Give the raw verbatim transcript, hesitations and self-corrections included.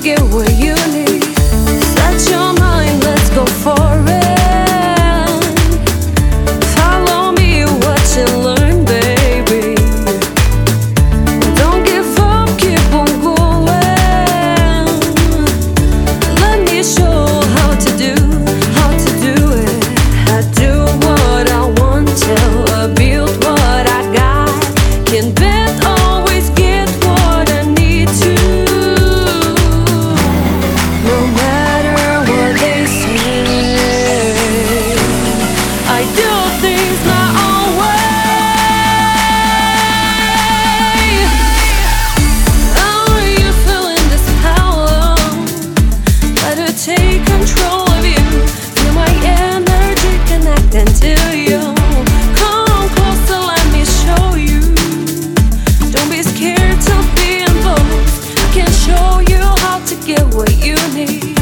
get what you need. Set your mind, let's go for it. Follow me, what you learn, baby. Don't give up, keep on going. Let me show how to do, how to do it. I do what I want to, I build what I got. Can't bet always get what I need to. No matter what they say, I do things my own way. Are you feeling this power? Let it take control of you. Feel my energy connecting to you. Come closer, let me show you. Don't be scared to be involved. I can show you how to get what you need.